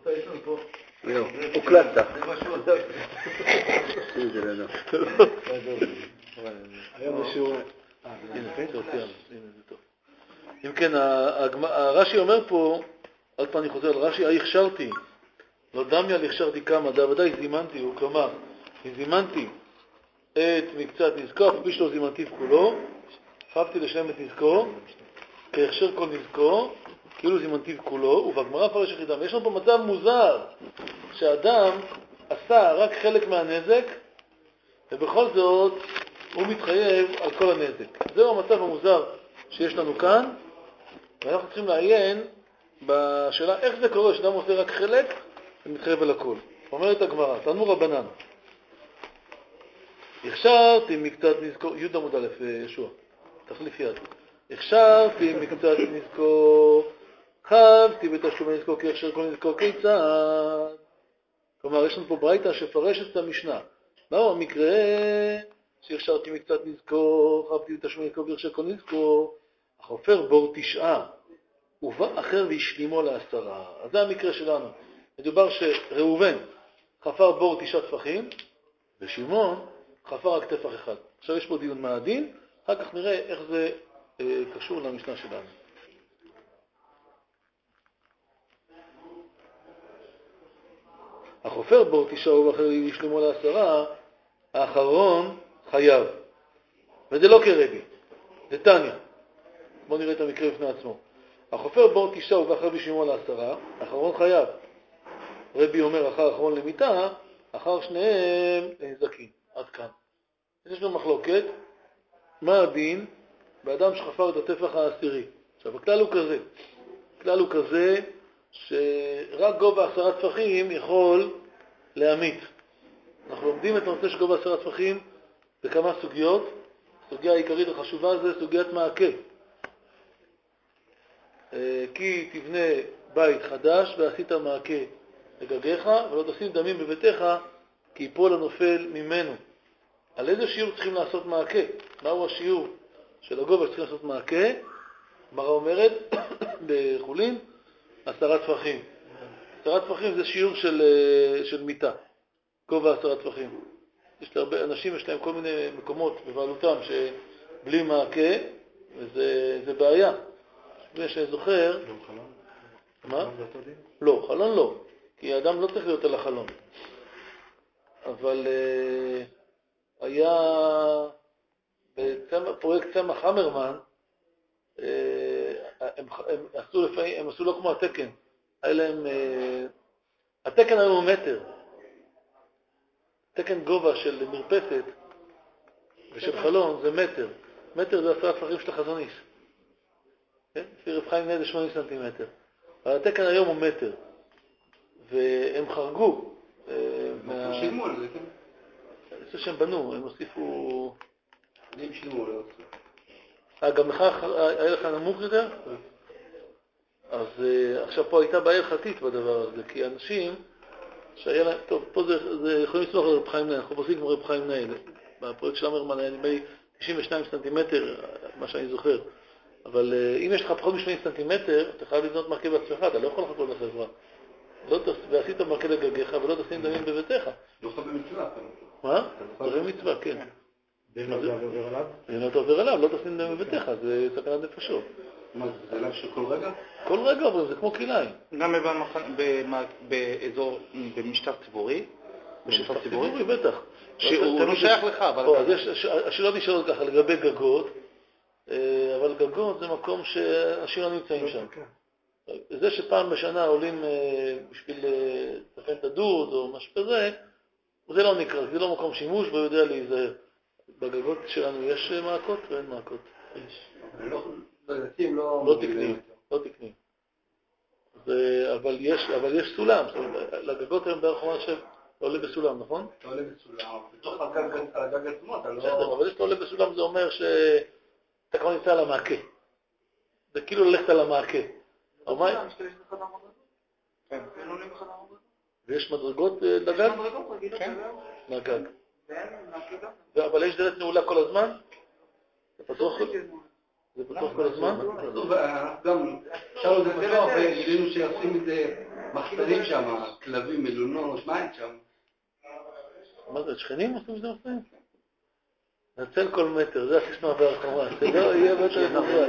רבותיי, יש לנו פה... הוקלטת. היום בשיעור... אם כן, הרש"י אומר פה, עוד פעם אני חוזר על רש"י, הכשרתי, לא דמיה להכשרתי כמה, ודאי זימנתי, הוא כלומר, זימנתי את מקצת נזקו, אף פי שלא זימנתיו כולו, חפתי לשלם את נזקו, כהכשר כל נזקו, כאילו זימנתיו כולו, ובגמרא פרש יחידם. יש לנו פה מצב מוזר, שאדם עשה רק חלק מהנזק, ובכל זאת הוא מתחייב על כל הנזק. זהו המצב המוזר שיש לנו כאן, ואנחנו צריכים לעיין בשאלה איך זה קורה שאדם עושה רק חלק ומתחייב על הכל. אומרת הגמרא, תנו רבנן, הכשרתי מקצת נזקו, י' עמוד א', ישוע, תחליף יד. הכשרתי מקצת נזקו, חבתי בתשלומי נזקו כהכשר כל נזקו, כיצד? כלומר, יש לנו פה ברייתא שפרשת את המשנה. מהו המקרה שהכשרתי מקצת נזקו, חבתי בתשלומי נזקו כהכשר כל נזקו, החופר בור 9, ובא אחר והשלימו ל10. אז זה המקרה שלנו. מדובר שראובן חפר בור 9 טפחים, ושמעון חפר רק טפח אחד. עכשיו יש פה דיון מה הדין, אחר כך נראה איך זה קשור למשנה שלנו. החופר בור 9 ובאחר והשלימו ל10, האחרון חייב. וזה לא כרבי, זה תניא. בואו נראה את המקרה בפני עצמו. החופר בור 9 ובאחר והשלימו ל10, האחרון חייב. רבי אומר אחר האחרון למיתה, אחר שניהם לנזקים. עד כאן. יש לנו מחלוקת, מה הדין באדם שחפר את הטפח העשירי. עכשיו, הכלל הוא כזה שרק גובה 10 טפחים יכול להמית. אנחנו לומדים את הנושא של גובה 10 טפחים בכמה סוגיות. הסוגיה העיקרית החשובה זה סוגיית מעקה. כי תבנה בית חדש ועשית מעקה לגגיך, ולא תשים דמים בביתך, כי יפול הנופל ממנו. על איזה שיעור צריכים לעשות מעקה? מהו השיעור של הגובה שצריכים לעשות מעקה? מראה אומרת בחולין 10 טפחים. 10 טפחים זה שיעור של מיטה, גובה 10 טפחים. יש להרבה אנשים, יש להם כל מיני מקומות בבעלותם שבלי מעקה, וזה בעיה. לפני שאני זוכר... גם חלון? מה? לא, חלון לא. כי האדם לא צריך להיות על החלון. אבל היה בפרויקט צמח המרמן, הם עשו לא כמו התקן. היה להם, התקן היום הוא מטר. תקן גובה של מרפסת ושל חלון זה מטר. מטר זה 10 טפחים של החזון איש. כן? לפי רב חיים נהדר 80 סנטימטר. אבל התקן היום הוא מטר. והם חרגו. שילמו על זה, כן? אני חושב שהם בנו, הם הוסיפו... הם שילמו על זה. גם לך היה לך נמוך יותר? אז עכשיו פה הייתה בעיה הלכתית בדבר הזה, כי אנשים שהיה להם... טוב, פה זה יכולים לסמוך על רב חיים נהדר, אנחנו עושים כמו רב חיים נהדר. בפרויקט של המרמן היה נדמה לי 92 סנטימטר, מה שאני זוכר. אבל אם יש לך פחות מ-80 סנטימטר, אתה חייב לבנות מרקה בעצמך, אתה לא יכול לחכות לחברה. ועשית מרקה לגגיך ולא תשים דמים בביתך. לא חייב במצווה. מה? חייב במצווה, כן. ואם אתה עובר עליו? אם אתה עובר עליו, לא תשים דמים בביתך, זה סכנת נפשות. מה, זה עליו של כל רגע? כל רגע עוברים, זה כמו כליים. גם באזור, במשטח ציבורי? בשטח ציבורי, בטח. שהוא לא שייך לך, אבל... השאלות נשאלות ככה לגבי גגות, אבל גגות זה מקום שאנשים לא נמצאים שם. זה שפעם בשנה עולים בשביל לתקן את הדוד או משהו כזה, זה לא נקרא, זה לא מקום שימוש, והוא יודע להיזהר. בגגות שלנו יש מעקות ואין מעקות? יש. לא תקנים, לא תקנים. אבל יש סולם, לגגות היום בערך מה שעולה בסולם, נכון? עולה בסולם, בתוך הגג עצמו אתה לא... בסדר, אבל יש עולה בסולם זה אומר שאתה כבר נמצא על המעקה. זה כאילו ללכת על המעקה. ויש מדרגות לגג? יש מדרגות רגילות, לגג. אבל יש דלת נעולה כל הזמן? זה פתוח כל הזמן? גם שאלנו את זה פתוח וגילינו שעושים את זה מחסנים שם, כלבים, מלונות, מה אין שם? מה זה, שכנים עושים את זה מחסנים? נצל כל מטר, זה הסיסמה בהרחמה, זה לא יהיה בטח מוחרג.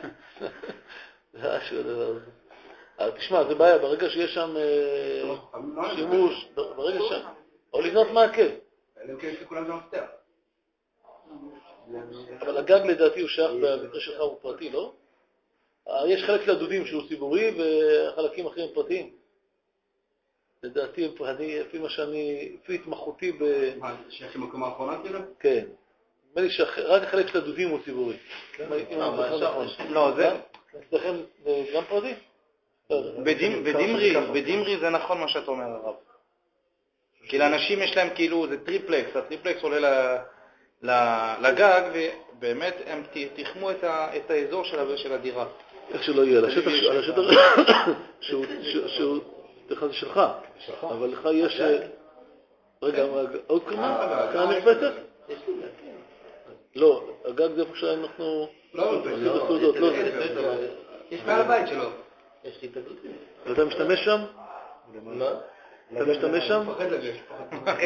זה משהו הדבר הזה. אבל תשמע, זה בעיה, ברגע שיש שם שימוש, ברגע שם, או לבנות מעקב. אלא כן שכולם זה מפתח. אבל הגג לדעתי הוא שייך במקרה שלך הוא פרטי, לא? יש חלק של הדודים שהוא ציבורי וחלקים אחרים פרטיים. לדעתי, לפי מה שאני, לפי התמחותי מה, שייך למקום האחרונה כאילו? כן. נדמה לי שרק החלק של הדודים הוא ציבורי. לא, זה... אצלכם גם פרטי? בדימרי זה נכון מה שאתה אומר, הרב. כי לאנשים יש להם כאילו, זה טריפלקס, הטריפלקס עולה לגג, ובאמת הם תחמו את האזור של הדירה. איך שלא יהיה, על השטח שהוא זה שלך, אבל לך יש... רגע, עוד כמה? כאן מרפסת? לא, הגג זה איפה שאנחנו... לא, יש מעל הבית שלו. יש לי התאגדות. ואתה משתמש שם? לא. אתה משתמש שם? פחד לגש, פחד.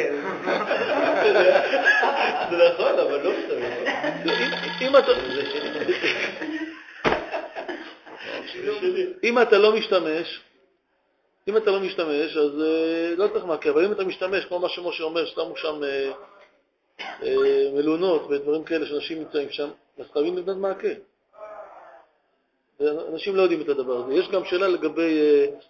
זה נכון, אבל לא משתמש. אם אתה לא משתמש, אז לא צריך מעקב, אבל אם אתה משתמש, כמו מה שמשה אומר, ששמו שם מלונות ודברים כאלה שאנשים נמצאים שם, אז חייבים לבנות מעקב. אנשים לא יודעים את הדבר הזה. יש גם שאלה לגבי...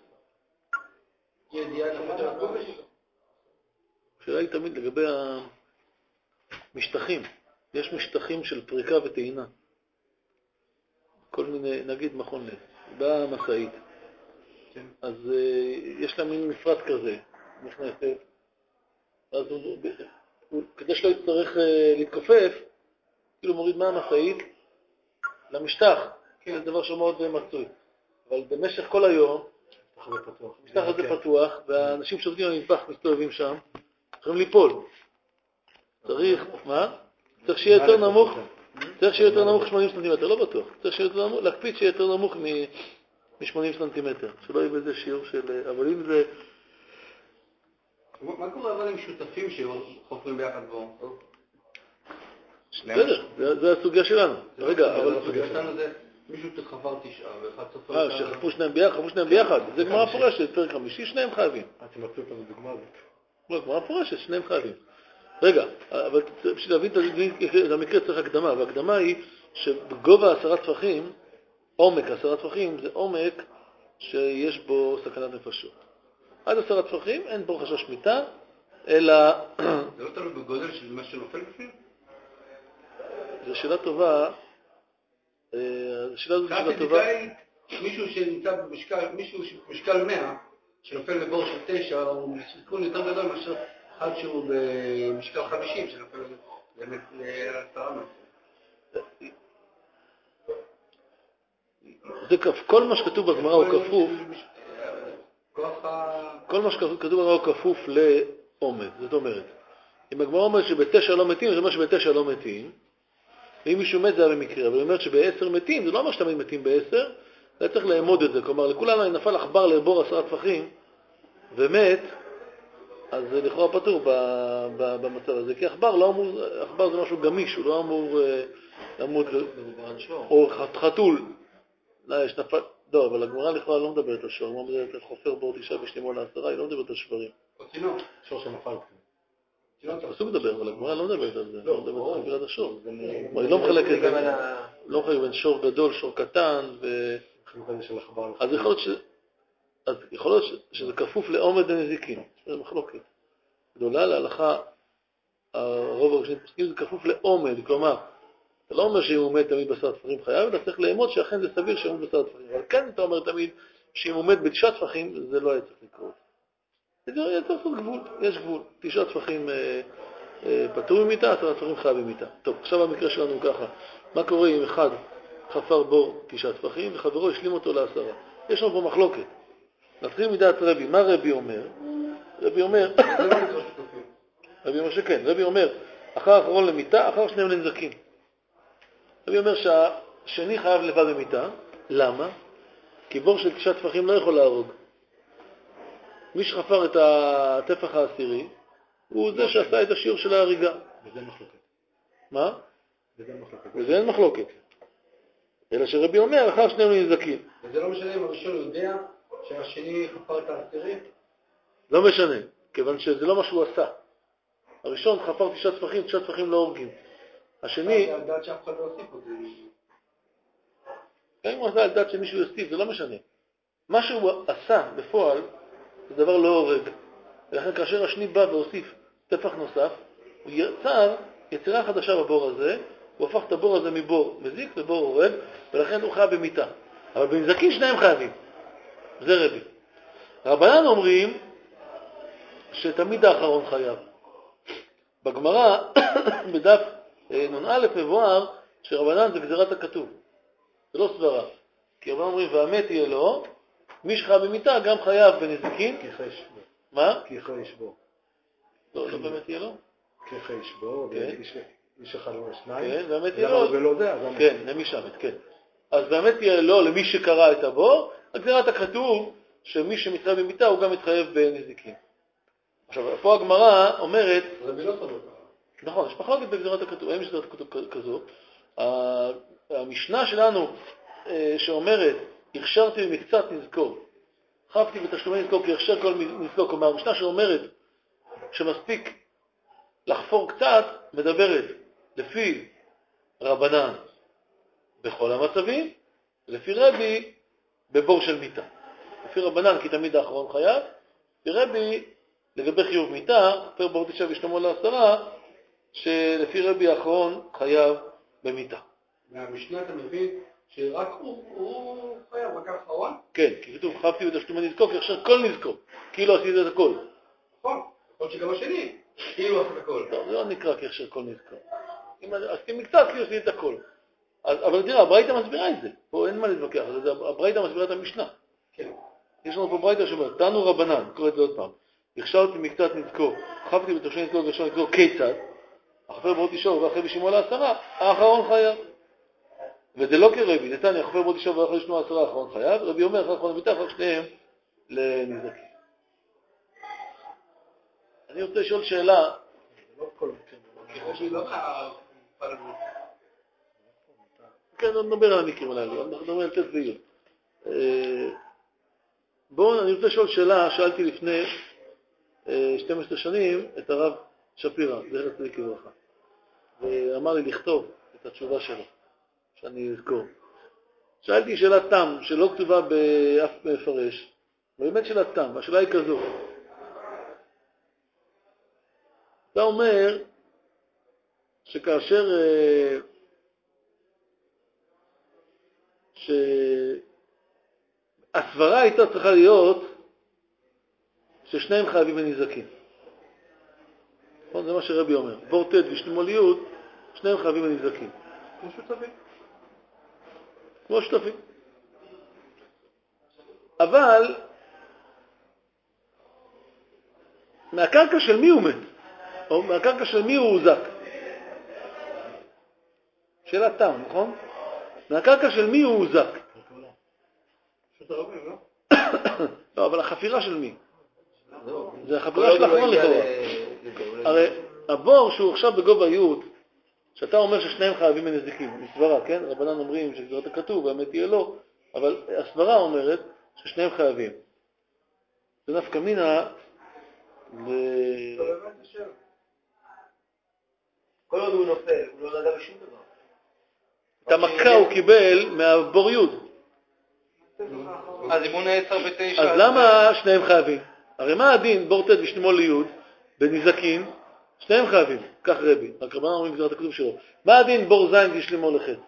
השאלה היא תמיד לגבי המשטחים. יש משטחים של פריקה וטעינה. כל מיני, נגיד מכון לב, באה מסעית. אז יש לה מין מפרט כזה, נכנסת. אז כדי שלא יצטרך להתכופף, כאילו מוריד מהמסעית למשטח. זה דבר שמאוד מצוי. אבל במשך כל היום, המשטח הזה פתוח, והאנשים שעובדים במטבח מסתובבים שם, יכולים ליפול. צריך, מה? צריך שיהיה יותר נמוך. צריך שיהיה יותר נמוך 80 סנטימטר, לא בטוח. צריך שיהיה יותר נמוך, להקפיד שיהיה יותר נמוך מ-80 סנטימטר. שלא יהיה בזה שיעור של... אבל אם זה... מה קורה אבל עם שותפים שחופרים ביחד בו? בסדר, זה הסוגיה שלנו. רגע, אבל... הסוגיה שלנו זה מישהו שחפר 9 ואחד סופר... שחפרו שניהם ביחד. זה גמרא פורשת, פרק 5, שניהם חייבים. אתם מצאו אותנו דוגמה הזאת. לא, גמרא פורשת, שניהם חייבים. רגע, אבל בשביל להבין את המקרה צריך הקדמה, והקדמה היא שבגובה 10 טפחים, עומק 10 טפחים, זה עומק שיש בו סכנת נפשות. עד 10 טפחים אין בו חשש מיתה, אלא... זה לא תלוי בגודל של מה שנופל בפנים? זו שאלה טובה. השאלה הזאת שאלה טובה. מישהו שנמצא במשקל 100, שנופל לבור של 9, הוא סיכון יותר גדול מאשר אחד שהוא במשקל 50, שנופל באמת ל10 מטר. זה כל מה שכתוב בגמרא הוא כפוף. כל מה שכתוב בגמרא הוא כפוף לעומד. זאת אומרת, אם הגמרא אומרת שב9 לא מתים, זה אומר שב9 לא מתים. ואם מישהו מת זה היה במקרה, אבל היא אומרת שב10 מתים, זה לא אומר שתמיד מתים ב10, זה צריך לעמוד את זה. כלומר, לכולנו נפל עכבר לבור 10 טפחים ומת, אז זה לכאורה פטור במצב הזה. כי עכבר זה משהו גמיש, הוא לא אמור למות, או חתול. לא, אבל הגמרא לכאורה לא מדברת על שור, היא מדברת על חופר בור 9 ושלימו ל10, היא לא מדברת על שברים. שור שנפל. הפסוק מדבר, אבל הגמרא לא מדברת על זה, לא מדברת על חפירת השור. היא לא מחלקת בין שור גדול, שור קטן, אז יכול להיות שזה כפוף לעומד הנזיקין, זה מחלוקת. גדולה להלכה, הרוב הראשונים פוסקים זה כפוף לעומד, כלומר, אתה לא אומר שאם הוא מת תמיד בשר טפחים חייב, אתה צריך לאמוד שאכן זה סביר שהוא מת בשר טפחים, אבל כן אתה אומר תמיד שאם הוא מת ב9 טפחים, זה לא היה צריך לקרות. זה צריך גבול, יש גבול. 9 טפחים פטור ממיתה, 10 טפחים חייב ממיתה. טוב, עכשיו המקרה שלנו ככה. מה קורה אם אחד חפר בור 9 טפחים וחברו השלים אותו ל10? יש לנו פה מחלוקת. נתחיל מדעת רבי. מה רבי אומר? רבי אומר שכן. רבי אומר, אחר האחרון למיתה, אחר שניהם לנזקים. רבי אומר שהשני חייב לבד במיתה. למה? כי בור של 9 טפחים לא יכול להרוג. מי שחפר את הטפח העשירי, הוא זה שעשה את השיעור של ההריגה. וזה מחלוקת. מה? וזה מחלוקת. וזה אין מחלוקת. אלא שרבי אומר, לאחר שניהם נזקים. וזה לא משנה אם הראשון יודע שהשני חפר את העשירי? לא משנה, כיוון שזה לא מה שהוא עשה. הראשון חפר 9 טפחים, 9 טפחים לא הורגים. השני... זה על דעת שאף אחד לא הוסיף את זה. גם אם הוא עשה על דעת שמישהו יוסיף, זה לא משנה. מה שהוא עשה בפועל, זה דבר לא הורג. ולכן כאשר השני בא והוסיף טפח נוסף, הוא יצר יצירה חדשה בבור הזה, הוא הפך את הבור הזה מבור מזיק לבור הורג, ולכן הוא חייב במיתה. אבל בנזקים שניהם חייבים. זה רבי. רבנן אומרים שתמיד האחרון חייב. בגמרא, בדף נ"א מבואר, שרבנן זה גזירת הכתוב. זה לא סברה. כי רבנן אומרים, והמת יהיה לו, מי שחייב במיתה גם חייב בנזיקין. ככה יש בו. מה? ככה יש בו. לא באמת יהיה לו? ככה יש בו, איש אחד או שניים. כן, והמת יהיה לו. ולא זה, אז כן, למי שמת, כן. אז באמת יהיה לו, למי שקרא את הבור, הגזירת הכתוב, שמי שמתחייב במיתה הוא גם מתחייב בנזיקין. עכשיו, פה הגמרא אומרת... רבי לא סובר ככה. נכון, יש מחלוקת בגזירת הכתוב, אין גזירת הכתוב כזו. המשנה שלנו שאומרת, הכשרתי במקצת נזקו, חפתי בתשלומי נזקו כי הכשר כל נזקו, כלומר, המשנה שאומרת שמספיק לחפור קצת, מדברת לפי רבנן בכל המצבים, לפי רבי בבור של מיתה. לפי רבנן כי תמיד האחרון חייב, לפי רבי לגבי חיוב מיתה, פר בור 9 ושלמה ל10, שלפי רבי האחרון חייב במיתה. מהמשנה אתה מבין שרק הוא חייב, רק האחרון? כן, כי כתוב חפתי בתשלומי נזקו, כי עכשיו כל נזקו, כאילו עשית את הכל. נכון, יכול שגם השני, כאילו עשית הכל. לא, זה לא נקרא כהכשר כל נזקו. אם עשיתי מקצת, כאילו עשיתי את הכל. אבל תראה, הברייתא מסבירה את זה. פה אין מה להתווכח, הברייתא מסבירה את המשנה. כן. יש לנו פה ברייתא שאומרת, תנו רבנן, קורא את זה עוד פעם, הכשרתי מקצת נזקו, חפתי בתשלומי נזקו וכשר נזקו, כיצד? החפר ברות אישו ואחרי בשימו ל10, האחרון חייב. וזה לא כרבי, נתניה, החפר ברות אישו ואחרי בשימו ל10, האחרון חייב. רבי אומר, אחר האחרון המיתה, אחר שניהם לנזקים. אני רוצה לשאול שאלה. לא כל מקרה. ככל שהיא לא מהפעל הזה. כן, נדבר על המקרים הללו, אנחנו נדבר על תת ויוד. בואו, אני רוצה לשאול שאלה, שאלתי לפני 12 שנים את הרב שפירא, זכר צדיק לברכה. ואמר לי לכתוב את התשובה שלו, שאני אזכור. שאלתי שאלת תם, שלא כתובה באף מפרש, באמת שאלת תם, והשאלה היא כזו. אתה אומר שכאשר שהסברה הייתה צריכה להיות ששניהם חייבים בנזקים. זה מה שרבי אומר. בור ת' ושלמו ליוד, שניהם חייבים בנזקים. כמו שותפים. כמו שותפים. אבל מהקרקע של מי הוא מת? או מהקרקע של מי הוא הוזק? שאלה תם, נכון? מהקרקע של מי הוא הוזק? שותפים, לא? לא, אבל החפירה של מי? זה החפירה של האחרון לכאורה. הרי הבור שהוא עכשיו בגובה יוד, שאתה אומר ששניהם חייבים בנזיקים, מסברה, כן? רבנן אומרים שגזרת הכתוב, והאמת יהיה לא, אבל הסברה אומרת ששניהם חייבים. זה נפקא מינה כל עוד הוא נופל, הוא לא נגע בשום דבר. את המכה הוא קיבל מהבור יוד. אז אם הוא נעצר ב9... אז למה שניהם חייבים? הרי מה הדין בור ת' ושלמו ליוד בנזקין? שניהם חייבים, כך רבי, רק רבנן אומרים גזרת הכתוב שלו. מה הדין בור ז' ושלמו לחטא?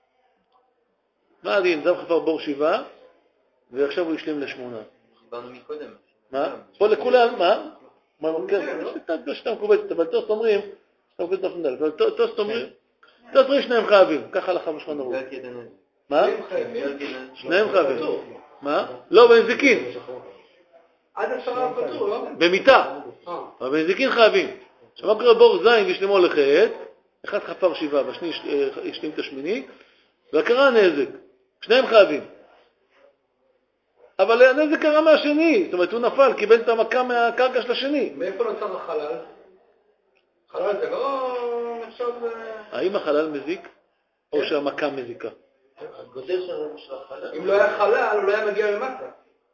מה הדין? זם חפר בור 7 ועכשיו הוא השלים ל8. דיברנו מקודם. מה? פה לכולם, מה? כן, יש שאתה מקובצת, אבל תוסט אומרים, שאתה מקובצת נפנדל, אבל תוסט אומרים שניהם חייבים, ככה הלכה בשולחן ערוך. מה? שניהם חייבים. מה? לא, בנזיקין. עד 10 פטור, לא? במיטה. אבל בנזיקין חייבים. עכשיו מה קורה בור זין ושלמו לחטא, אחד חפר 7 והשני השלים את השמיני, והקרה נזק. שניהם חייבים. אבל הנזק קרה מהשני, זאת אומרת הוא נפל, קיבל את המכה מהקרקע של השני. מאיפה נוצר החלל? חלל זה לא נחשב... האם החלל מזיק או שהמכה מזיקה? הגודל של החלל. אם לא היה חלל, הוא לא היה מגיע למטה.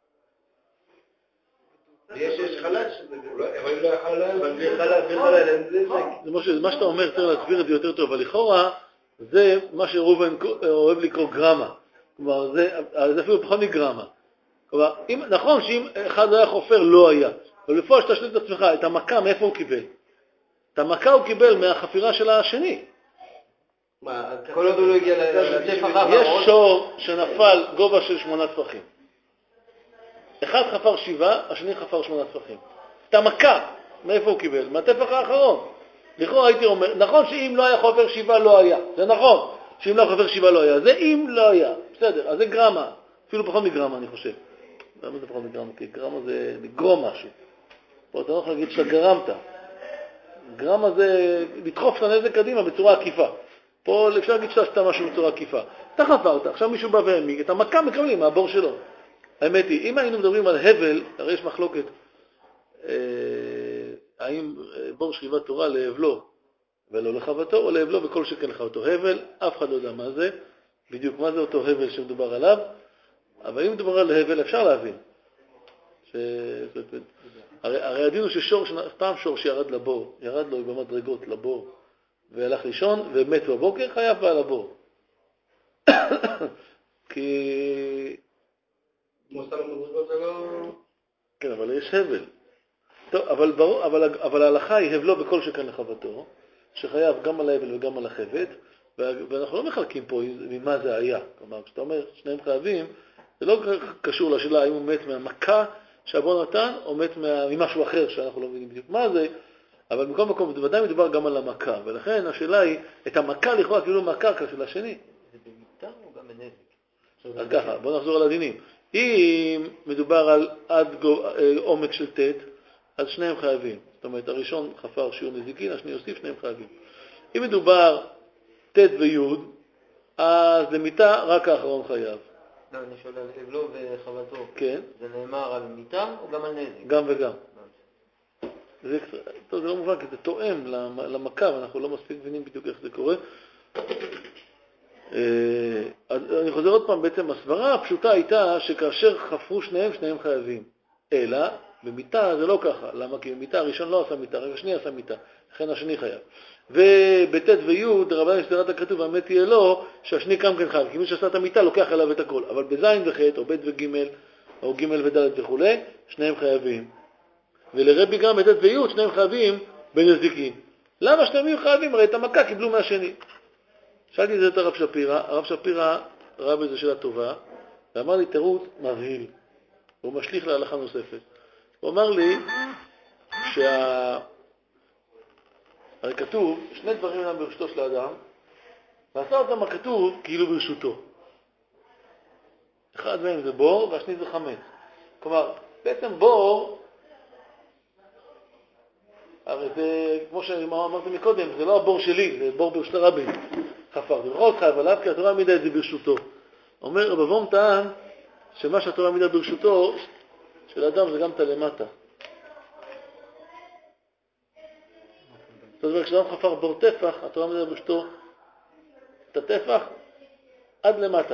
יש חלל שזה... אבל אם לא היה חלל... אבל בלי חלל אין נזק. מה שאתה אומר, צריך להסביר את זה יותר טוב, אבל לכאורה זה מה שרובן אוהב לקרוא גרמה. כלומר, זה אפילו פחות מגרמה. כלומר, נכון שאם אחד לא היה חופר, לא היה. אבל לפעול שאתה שואל את עצמך, את המכה, מאיפה הוא קיבל? את המכה הוא קיבל מהחפירה של השני. מה, כל עוד הוא לא הגיע לטפח האחרון? יש שור שנפל גובה של 8 טפחים. אחד חפר 7, השני חפר 8 טפחים. את המכה, מאיפה הוא קיבל? מהטפח האחרון. לכאורה הייתי אומר, נכון שאם לא היה חופר 7 לא היה. זה נכון שאם לא היה חופר 7 לא היה. זה אם לא היה. בסדר, אז זה גרמה. אפילו פחות מגרמה אני חושב. למה זה פחות מגרמה? כי גרמה זה לגרום משהו. פה אתה לא יכול להגיד שאתה גרמת. גרמה זה לדחוף את הנזק קדימה בצורה עקיפה. פה אפשר להגיד שאתה עשתה משהו בצורה עקיפה. אתה חפרת, עכשיו מישהו בא והעמיק, את המכה מקבלים מהבור שלו. האמת היא, אם היינו מדברים על הבל, הרי יש מחלוקת, האם בור שכיבת תורה להבלו ולא לחבטו, או להבלו וכל שכן לחבטו. הבל, אף אחד לא יודע מה זה, בדיוק מה זה אותו הבל שמדובר עליו, אבל אם מדובר על הבל אפשר להבין. הרי הדין הוא ששור, פעם שור שירד לבור, ירד לו במדרגות לבור, והלך לישון, ומת בבוקר, חייב בעל הבור. כי... מוסר המדרגות זה לא... כן, אבל יש הבל. טוב, אבל ההלכה היא הבלו בכל שכן לחבטו, שחייב גם על ההבל וגם על החבט, ואנחנו לא מחלקים פה ממה זה היה. כלומר, כשאתה אומר שניהם חייבים, זה לא קשור לשאלה האם הוא מת מהמכה שהבון נתן, או מת ממשהו אחר שאנחנו לא מבינים בדיוק מה זה, אבל מכל מקום, בוודאי מדובר גם על המכה, ולכן השאלה היא, את המכה לכאורה כאילו מהקרקע של השני. זה במיטה או גם בנזק? אז ככה, בואו נחזור על הדינים. אם מדובר על עד עומק של תת, אז שניהם חייבים. זאת אומרת, הראשון חפר שיעור נזיקין, השני יוסיף, שניהם חייבים. אם מדובר תת ויוד, אז למיטה רק האחרון חייב. לא, אני שואל על הבלו וחבטו. כן. זה נאמר על מיטה או גם על נזק? גם וגם. זה לא מובן, כי זה תואם למכה, ואנחנו לא מספיק מבינים בדיוק איך זה קורה. אני חוזר עוד פעם, בעצם הסברה הפשוטה הייתה שכאשר חפרו שניהם חייבים. אלא, במיטה זה לא ככה. למה? כי במיטה הראשון לא עשה מיטה, רק השני עשה מיטה. לכן השני חייב. ובתת ויוד, רבן שדרת הכתוב, האמת תהיה לו, שהשני קם כן חייב. כי מי שעשה את המיטה לוקח עליו את הכל. אבל בזין וחטא, או ב' וג' או ג' וד' וכו', שניהם חייבים. ולרבי גם בתת ויוד, שניהם חייבים בנזיקין. למה שניהם יהיו חייבים? הרי את המכה קיבלו מהשני. שאלתי את זה את הרב שפירא, הרב שפירא ראה בזה שאלה טובה, ואמר לי תירוץ מבהיל, הוא משליך להלכה נוספת. הוא אמר לי הרי כתוב, שני דברים אינם ברשותו של האדם, ועשה אותם הכתוב כאילו ברשותו. אחד מהם זה בור, והשני זה חמץ. כלומר, בעצם בור, הרי זה, כמו שאמרתי מקודם, זה לא הבור שלי, זה בור ברשות הרבים. חפרתי. בכל חייב עליו, כי התורה העמידה את זה ברשותו. אומר רב אברום טען, שמה שהתורה העמידה ברשותו, של האדם זה גם את הלמטה. זאת אומרת, כשאדם חפר בור טפח, התורה העמידה ברשותו את הטפח עד למטה.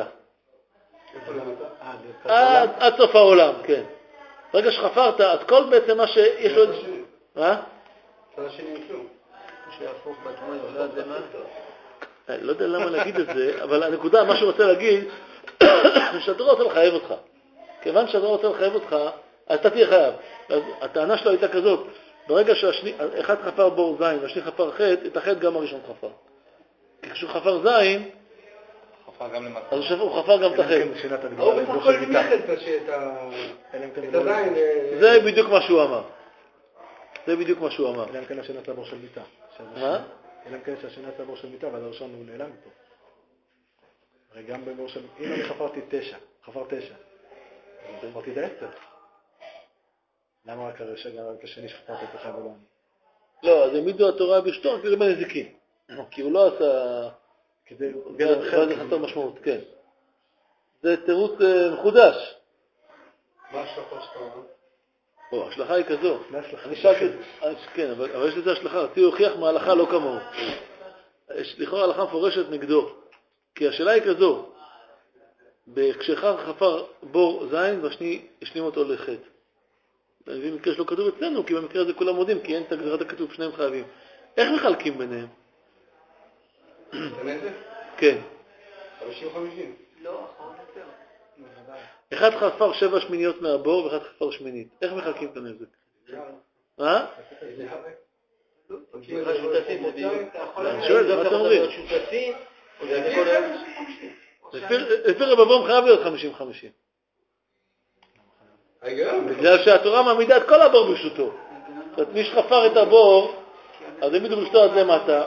עד סוף העולם, כן. ברגע שחפרת, אז כל בעצם מה שיש לו... מה? צד השני אין כלום. שיהפוך בעצמו, לא יודע מה. אני לא יודע למה להגיד את זה, אבל הנקודה, מה שהוא רוצה להגיד, שהתורה רוצה לחייב אותך. כיוון שהתורה רוצה לחייב אותך, אז אתה תהיה חייב. אז הטענה שלו הייתה כזאת, ברגע שאחד חפר בור זין והשני חפר חטא, את החטא גם הראשון חפר. כי כשהוא חפר זין, אז הוא חפר גם את החטא. הוא בסך הכל נמיך את הזין. זה בדיוק מה שהוא אמר. זה בדיוק מה שהוא אמר. אלא אם כן השני עשה בור של מיטה. מה? אלא אם כן שהשני עשה בור של מיטה, ואז הראשון הוא נעלם איתו. הרי גם בבור של... אם אני חפרתי 9, חפרתי את 10. למה רק השני שחפרתי את 9 ולא אני? לא, זה מידו התורה בשתור, כי זה בנזיקין. כי הוא לא עשה... זה חסר משמעות, כן. זה תירוץ מחודש. מה השלכות שאתה אומר? ההשלכה היא כזו. להשלכה. אני שאלתי, כן, אבל יש לזה השלכה. רציתי להוכיח מההלכה לא כמוהו. יש לכאורה הלכה מפורשת נגדו. כי השאלה היא כזו, כשאחד חפר בור זין והשני השלים אותו לחטא. אני מבין מקרה שלא כתוב אצלנו, כי במקרה הזה כולם מודים, כי אין את הגדרת הכתוב, שניהם חייבים. איך מחלקים ביניהם? הנזק? כן. 50-50. לא, אחרון יותר. אחד חפר 7 שמיניות מהבור ואחד חפר שמינית. איך מחלקים את הנזק? מה? כי השותפים זה בדיוק. אני שואל, מה אתם אומרים? שותפים, לפי רב אברהם חייב להיות 50-50. בגלל שהתורה מעמידה את כל הבור ברשותו. זאת אומרת, מי שחפר את הבור, אז הם ידעו ברשותו עד למטה.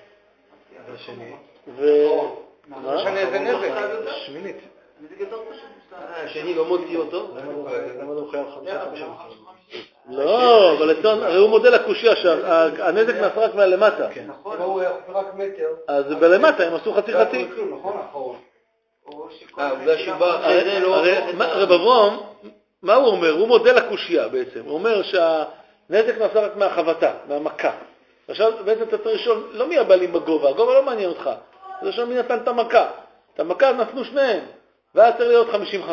מה משנה איזה נזק? שמינית. השני לא מוציא אותו. למה לא חייב 50-50? לא, אבל הרי הוא מודל הקושיה שהנזק נעשה רק מהלמטה. נכון, הוא רק מטר. אז בלמטה הם עשו חצי-חצי. נכון, אחרון. בגלל שבא אחרי זה לא... רב אברהם, מה הוא אומר? הוא מודל הקושיה בעצם. הוא אומר שהנזק נעשה רק מהחבטה, מהמכה. עכשיו בעצם אתה צריך לשאול, לא מי הבעלים בגובה, הגובה לא מעניין אותך. אתה לשאול מי נתן את המכה. את המכה נתנו שניהם, ואז צריך להיות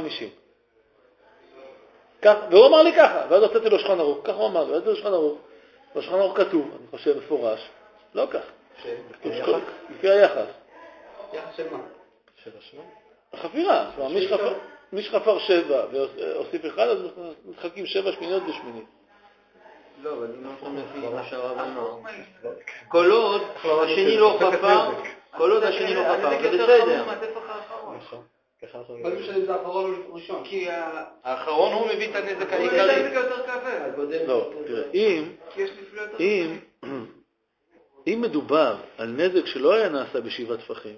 50-50. והוא אמר לי ככה, ואז הוצאתי לו שולחן ערוך, ככה הוא אמר לי, ואז זה שולחן ערוך. בשולחן ערוך כתוב, אני חושב מפורש, לא כך. לפי היחס. יחס של מה? של השמונה? החפירה, מי שחפר 7 והוסיף 1, אז מתחלקים 7 שמיניות ושמינית. לא, אבל אם אנחנו לפי מה שהרב אמר. כל עוד השני לא חפר, זה בסדר. מה זה משנה אם זה האחרון או ראשון? כי האחרון הוא מביא את הנזק הוא מביא את העיקרי. הנזק יותר כבד. לא, תראה, כי יש נפלא יותר. אם מדובר על נזק שלא היה נעשה בשבעה טפחים,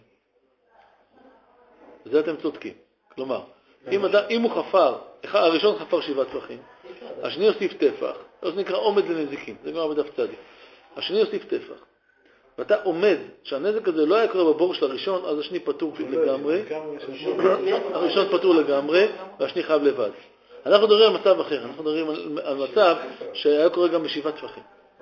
זה אתם צודקים. כלומר, אם הוא חפר, הראשון חפר 7 טפחים, השני הוסיף טפח, זה נקרא עומד לנזיקים, זה כבר בדף צדיק. השני הוסיף טפח, ואתה עומד שהנזק הזה לא היה קורה בבור של הראשון, אז השני פטור לגמרי, הראשון פטור לגמרי, והשני חייב לבד. אנחנו מדברים על מצב אחר, אנחנו מדברים על מצב שהיה קורה גם ב7 טפחים.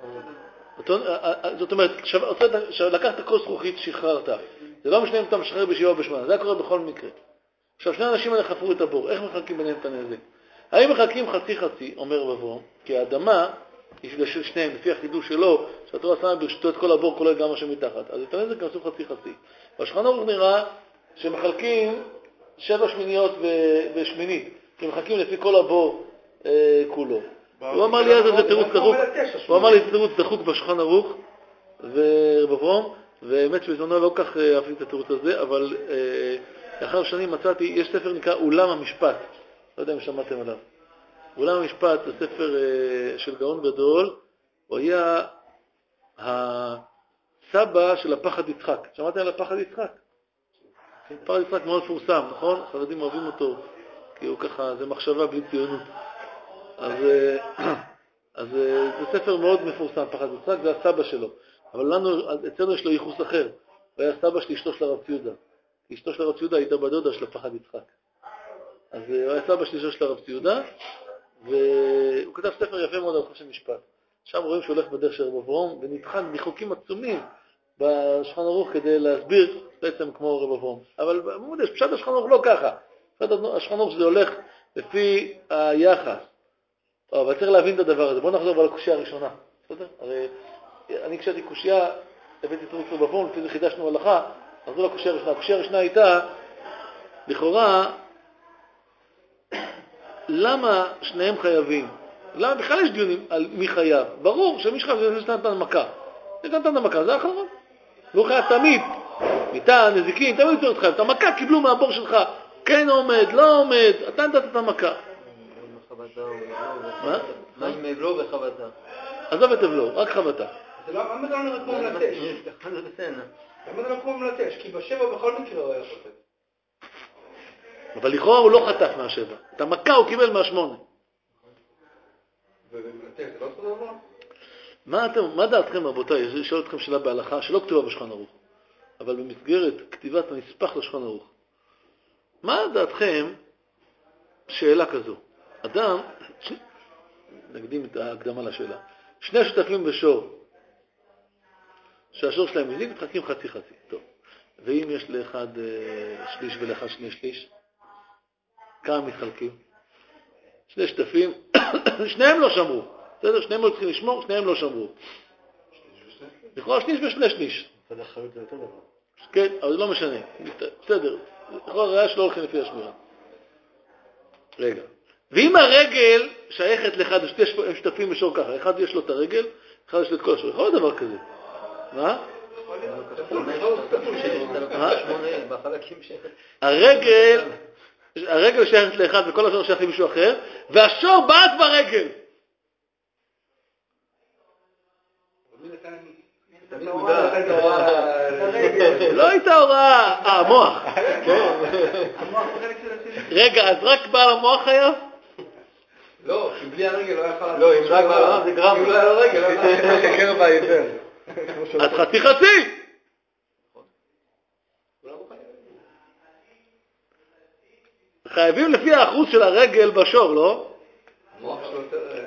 זאת אומרת, לקחת כוס זכוכית, שחררת. זה לא משנה אם אתה משחרר ב7 או ב8, זה היה קורה בכל מקרה. עכשיו, שני אנשים האלה חפרו את הבור, איך מחלקים ביניהם את הנזק? האם מחלקים חצי-חצי, אומר רב אברהם, כי האדמה היא של שניהם, לפי החידוש שלו, שהתורה שמה ברשותו את כל הבור, כולל גם מה שמתחת. אז את הנזק נעשו חצי-חצי. בשולחן ערוך נראה שמחלקים 7 שמיניות ושמינית, כי מחלקים לפי כל הבור כולו. הוא אמר לי אז זה תירוץ דחוק, הוא אמר לי זה תירוץ דחוק בשולחן ערוך, ורב אברהם, והאמת שבזמנו לא כך אהבתי את התירוץ הזה, אבל לאחר שנים מצאתי, יש ספר נקרא אולם המשפט, לא יודע אם שמעתם עליו. אולם המשפט זה ספר של גאון גדול, הוא היה הסבא של הפחד יצחק. שמעתם על הפחד יצחק? פחד יצחק מאוד מפורסם, נכון? החרדים אוהבים אותו, כי הוא ככה, זה מחשבה בלי ציונות. אז זה ספר מאוד מפורסם, פחד יצחק, זה הסבא שלו. אבל אצלנו יש לו ייחוס אחר. הוא היה סבא של אשתו של הרב ציודה. אשתו של הרב ציודה הייתה בדודה של הפחד יצחק. אז הוא היה סבא של אשתו של הרב ציודה, והוא כתב ספר יפה מאוד על חושן משפט. שם רואים שהוא הולך בדרך של רב אברהם, ונטחן מחוקים עצומים בשולחן ערוך כדי להסביר בעצם כמו רב אברהם. אבל פשט השולחן ערוך לא ככה. פשט השולחן ערוך שזה הולך לפי היחס. אבל צריך להבין את הדבר הזה. בואו נחזור על הקושיה הראשונה. בסדר? הרי אני כשהייתי קושיה, הבאתי תירוץ רב אברהם, לפי זה חידשנו הלכה, נחזור לקושיה הראשונה. הקושיה הראשונה הייתה, לכאורה, למה שניהם חייבים? למה בכלל יש דיונים על מי חייב? ברור שמי שחייב זה שנתן מכה. זה נתן המכה, זה האחרון. והוא חייב תמיד, מיטה, נזיקין, תמיד צריך חייב. את המכה קיבלו מהבור שלך. כן עומד, לא עומד, אתה נתת את המכה. מה? מה עם אבלו וחבטה? עזוב את אבלו, רק חבטה. למה זה לא נראה כמו מלטש? זה בסדר. למה זה לא כמו מלטש? כי בשבע בכל מקרה הוא היה חוטף. אבל לכאורה הוא לא חטף מהשבע. את המכה הוא קיבל מהשמונה. ומלטש זה לא אותו דבר? מה דעתכם רבותיי? אני שואל אתכם שאלה בהלכה שלא כתובה בשולחן ערוך, אבל במסגרת כתיבת הנספח לשולחן ערוך. מה דעתכם? שאלה כזו. אדם, נקדים את ההקדמה לשאלה, שני שותפים בשור, שהשור שלהם מזיק, מתחלקים חצי חצי. טוב. ואם יש לאחד שליש ולאחד שני שליש, כמה מתחלקים? שני שותפים, שניהם לא שמרו. בסדר? שניהם לא צריכים לשמור, שניהם לא שמרו. לכאורה שליש ושני שליש. צד אחריות זה אותו דבר. כן, אבל זה לא משנה. בסדר. לכאורה ראיה שלא הולכים לפי השמירה. רגע. ואם הרגל שייכת לאחד, הם שותפים בשור ככה, אחד יש לו את הרגל, אחד יש לו את כל השור. יכול להיות דבר כזה. מה? הרגל שייכת לאחד וכל השור שייך למישהו אחר, והשור בעט ברגל. לא הייתה הוראה. המוח. רגע, אז רק בעל המוח חייב? לא, כי בלי הרגל לא יכול... לא, אם רק בעל המוח זה גרם. אם לא היה לו רגל, לא יכול... קרב העיוור. אז חצי חצי. חייבים לפי האחוז של הרגל בשור, לא? המוח שלו יותר...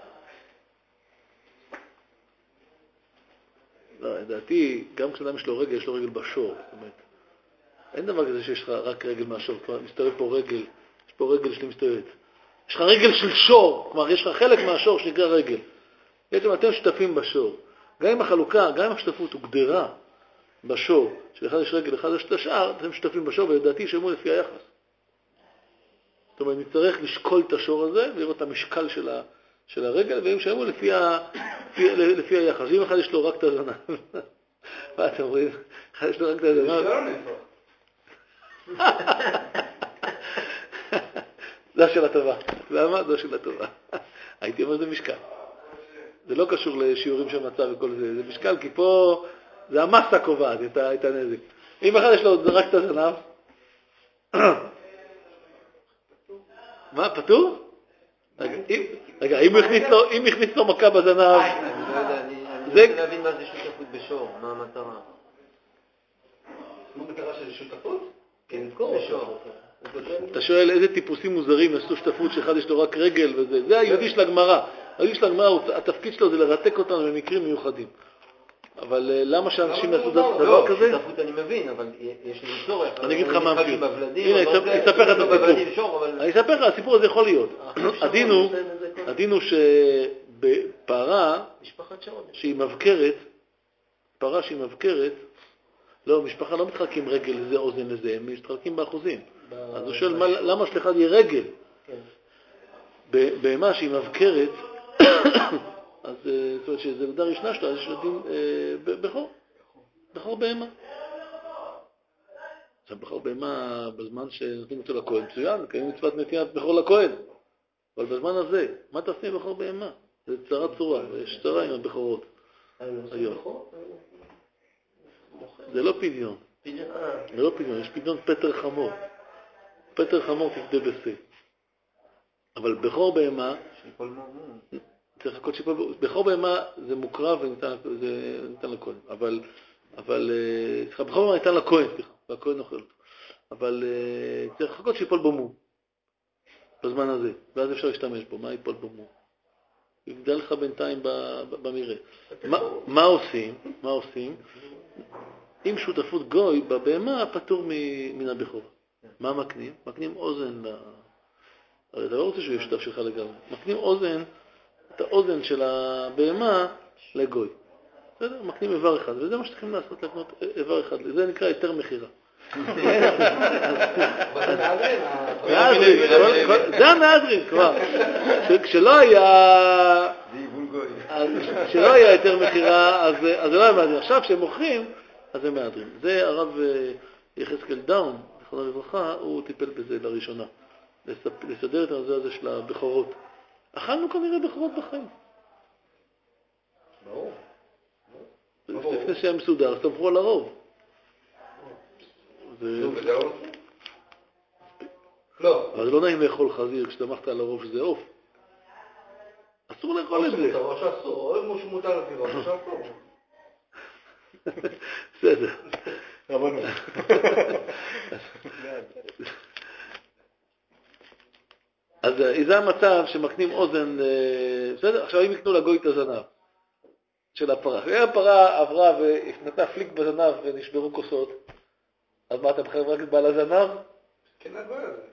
לא, לדעתי, גם כשאדם יש לו רגל, יש לו רגל בשור. זאת אומרת, אין דבר כזה שיש לך רק רגל מהשור. כלומר, מסתובב פה רגל, יש פה רגל שלי מסתובבת. יש לך רגל של שור, כלומר, יש לך חלק מהשור שנקרא רגל. בעצם אתם שותפים בשור. גם אם החלוקה, גם אם השותפות הוגדרה בשור, שאחד יש רגל, אחד יש לשאר, אתם שותפים בשור, ולדעתי שמעו לפי היחס. זאת אומרת, נצטרך לשקול את השור הזה, ולראות את המשקל של הרגל, והם שמעו לפי היחס. אם אחד יש לו רק את הזנב, מה אתם אומרים? אחד יש לו רק את הזנב. זו שאלה טובה. למה? זו שאלה טובה. הייתי אומר זה משקל. זה לא קשור לשיעורים של מצב וכל זה. זה משקל, כי פה זה המסה קובעת את הנזק. אם אחד יש לו רק את הזנב, מה, פטור? רגע, אם הכניס לו מכה בזנב... אני רוצה להבין מה זה שותפות בשור, מה המטרה? מה המטרה של שותפות? כן, בשור. אתה שואל איזה טיפוסים מוזרים עשו שותפות שאחד יש לו רק רגל וזה. זה היהודי של הגמרא. היהודי של הגמרא, התפקיד שלו זה לרתק אותנו במקרים מיוחדים. אבל למה שאנשים יעשו דבר כזה? לא, שותפות אני מבין, אבל יש לי צורך. אני אגיד לך מה המחיר. הנה, אני אספר לך את הסיפור. אני אספר לך, הסיפור הזה יכול להיות. הדין הוא שבפרה שהיא מבקרת, פרה שהיא מבקרת, לא, משפחה לא מתחלקים רגל לזה, אוזן לזה, הם מתחלקים באחוזים. אז הוא שואל, למה שלאחד יהיה רגל? בהמה שהיא מבקרת, אז זאת אומרת שזה בדרך ראשונה שלו, אז יש דין בכור בהמה. עכשיו בכור בהמה, בזמן שנותנים אותו לכהן, מצוין, קיים מצוות נתינת בכור לכהן. אבל בזמן הזה, מה תעשה עם בכור בהמה? זה צרה צורה, יש צרה עם הבכורות. היום. זה לא פדיון. זה לא פדיון, יש פדיון פטר חמור. פטר חמור תפדה בשה. אבל בכור בהמה, צריך לחכות שיפול, בכור בהמה זה מוקרב וניתן לכהן. אבל, בכור בהמה ניתן לכהן, והכהן אוכל אותו. אבל צריך לחכות שיפול בו מום. בזמן הזה. ואז אפשר להשתמש בו. מה ייפול בו מום? יגדל לך בינתיים במראה. מה עושים? אם שותפות גוי בבהמה פטור מן הבכורה. מה מקנים? מקנים אוזן הרי אתה לא רוצה שהוא יהיה שותף שלך לגמרי. מקנים אוזן, את האוזן של הבהמה לגוי. בסדר? מקנים איבר אחד. וזה מה שצריכים לעשות, לקנות איבר אחד. זה נקרא יותר מחירה. זה המאדרין כבר. כשלא היה יותר מחירה, אז זה לא היה מאדרין. עכשיו כשהם מוכרים, אז זה מאדרין. זה הרב יחזקאל דאון, זכרונו לברכה, הוא טיפל בזה לראשונה. לסדר את הנושא הזה של הבכורות. אכלנו כנראה בכורות בחיים. ברור. לפני שהיה מסודר, סמכו על הרוב. לא. אבל זה לא נעים לאכול חזיר כשתמכת על הרוב שזה עוף. אסור לאכול את זה. או שאסור, או משהו מותר לפי רוב, או שאסור. בסדר. אז זה המצב שמקנים אוזן, בסדר? עכשיו אם יקנו לגוי את הזנב של הפרה. הפרה עברה ונתנה פליק בזנב ונשברו כוסות. אז מה, אתה מחייב רק את בעל הזנב? כן, הגוי הזה.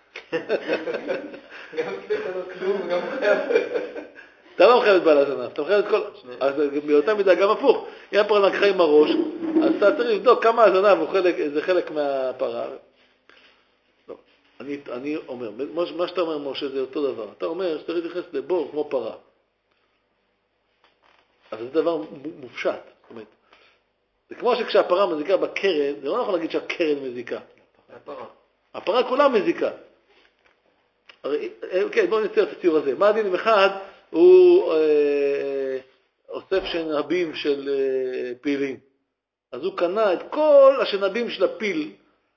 גם אתה לא כלום וגם חייב. אתה לא מחייב את בעל הזנב, אתה מחייב את כל... אז באותה מידה גם הפוך. אם הפרה נקחה עם הראש, אז אתה צריך לבדוק כמה הזנב זה חלק מהפרה. לא. אני אומר, מה שאתה אומר, משה, זה אותו דבר. אתה אומר שאתה להתייחס לבור כמו פרה. אז זה דבר מופשט. זאת אומרת, זה כמו שכשהפרה מזיקה בקרן, זה לא נכון להגיד שהקרן מזיקה. הפרה כולה מזיקה. כן, בואו נצייר את הציור הזה. מה הדין עם אחד? הוא אוסף שנבים של פילים. אז הוא קנה את כל השנבים של הפיל,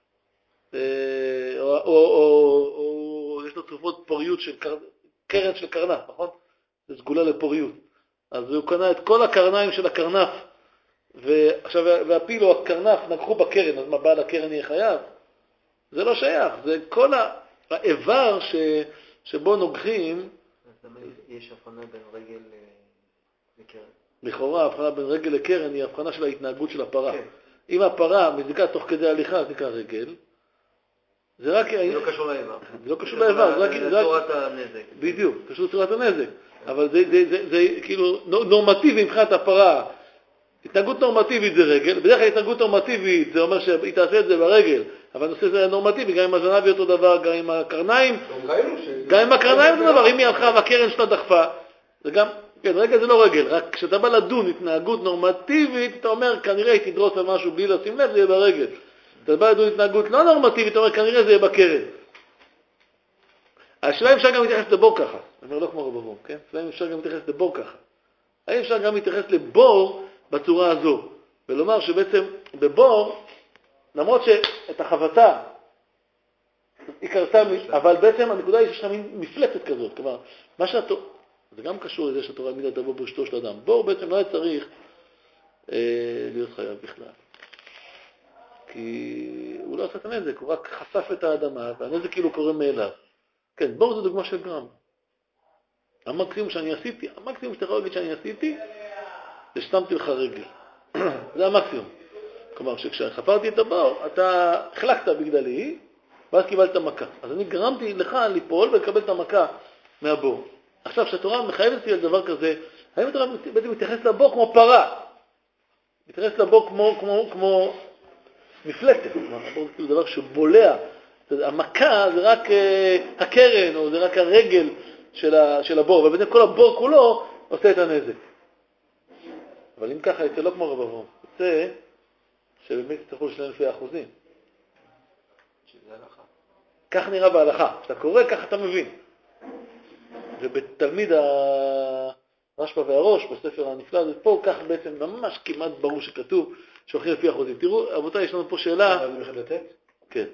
או יש לו תרופות פוריות של קרן של קרנף, נכון? זה סגולה לפוריות. אז הוא קנה את כל הקרניים של הקרנף, ועכשיו, והפיל או הקרנף נגחו בקרן, אז מה, בעל הקרן יהיה חייב? זה לא שייך, זה כל האיבר שבו נוגחים. אז יש הבחנה בין רגל לקרן. לכאורה, ההבחנה בין רגל לקרן היא הבחנה של ההתנהגות של הפרה. כן. אם הפרה מזיקה תוך כדי הליכה, זה נקרא רגל. זה רק... זה לא קשור לאיבר. זה לא קשור לאיבר, זה צורת הנזק. בדיוק, קשור לצורת הנזק. אבל זה כאילו נורמטיבי מבחינת הפרה. התנהגות נורמטיבית זה רגל. בדרך כלל התנהגות נורמטיבית זה אומר שהיא תעשה את זה ברגל. אבל הנושא זה נורמטיבי, גם עם הזנב אותו דבר, גם עם הקרניים. גם עם הקרניים אותו דבר, אם היא הלכה והקרן שלה דחפה. זה גם, כן, רגל זה לא רגל. רק כשאתה בא לדון התנהגות נורמטיבית, אתה אומר, כנראה היא תדרוס על משהו בלי לשים לב, זה יהיה ברגל. אתה בא לדון התנהגות לא נורמטיבית, אתה אומר, כנראה זה יהיה בקרן. השאלה אם אפשר גם להתייחס לבור ככה. אני אומר, לא כמו רבבום, כן? השאלה אם אפשר גם להתייחס לבור ככה. האם אפשר גם להתייחס לבור בצורה הזו? ולומר שבעצם בבור, למרות שאת החבטה היא קרתה, אבל בעצם הנקודה היא שיש לך מין מפלצת כזאת. כלומר, מה שאתה... זה גם קשור לזה שהתורה העמידה את הבור ברשותו של אדם. בור בעצם לא היה צריך להיות חייב בכלל. כי הוא לא עשה את הנזק, הוא רק חשף את האדמה, והנזק כאילו קורה מאליו. כן, בור זה דוגמה של גרם. המקסימום שאני עשיתי, המקסימום שאתה יכול להגיד שאני עשיתי, זה ששמתי לך רגל. זה המקסימום. כלומר, שכשחפרתי את הבור, אתה החלקת בגדלי, ואז קיבלת מכה. אז אני גרמתי לך ליפול ולקבל את המכה מהבור. עכשיו, כשהתורה מחייבת אותי על דבר כזה, האם התורה בעצם מתייחס לבור כמו פרה? מתייחס לבור כמו מפלטת. כלומר, הבור זה כאילו דבר שבולע. המכה זה רק הקרן, או זה רק הרגל של הבור, ובעצם כל הבור כולו עושה את הנזק. אבל אם ככה, יצא לא כמו רבבום. יצא שבאמת יצטרכו לשלם לפי האחוזים. שזה הלכה. כך נראה בהלכה. כשאתה קורא, ככה אתה מבין. ובתלמיד הרשב"א והראש, בספר הנפלא הזה, פה כך בעצם ממש כמעט ברור שכתוב שהולכים לפי האחוזים. תראו, רבותיי, יש לנו פה שאלה. זה בכלל לתת? כן.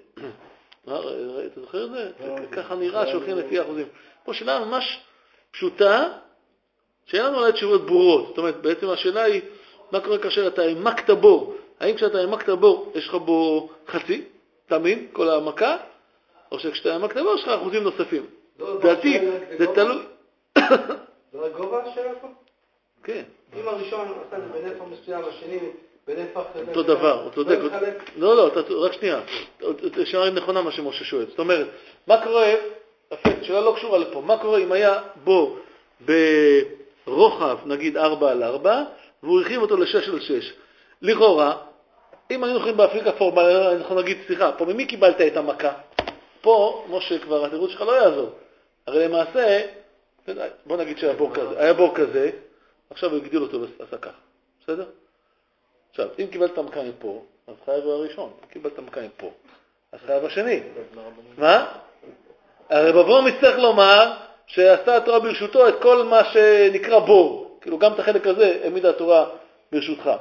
אתה זוכר את זה? ככה נראה שהולכים לפי האחוזים. פה שאלה ממש פשוטה, שאין לנו עליה תשובות ברורות. זאת אומרת, בעצם השאלה היא, מה קורה כאשר אתה העמקת בור? האם כשאתה העמקת בור, יש לך בו חצי, תאמין, כל העמקה, או שכשאתה העמקת בור, יש לך אחוזים נוספים. דעתי, זה תלוי... זה הגובה השאלה פה? כן. אם הראשון עשה את זה בנפח מסוים, השני בנפח... אותו דבר, הוא צודק. לא, רק שנייה. שאלה נכונה מה שמשה שואל. זאת אומרת, מה קורה, שאלה לא קשורה לפה, מה קורה אם היה בור ברוחב, נגיד 4x4, והוא הרחיב אותו ל6x6. לכאורה, אם היינו יכולים באפריקה פורמל, אנחנו נגיד, סליחה, פה ממי קיבלת את המכה? פה, משה, כבר התירוץ שלך לא יעזור. הרי למעשה, בוא נגיד שהיה בור כזה, עכשיו הוא הגדיל אותו ועשה כך. בסדר? עכשיו, אם קיבלת המכה מפה, אז חייב הראשון. אם קיבלת המכה מפה, אז חייב השני. מה? הרבבום יצטרך לומר שעשתה התורה ברשותו את כל מה שנקרא בור. כאילו גם את החלק הזה העמידה התורה ברשותך.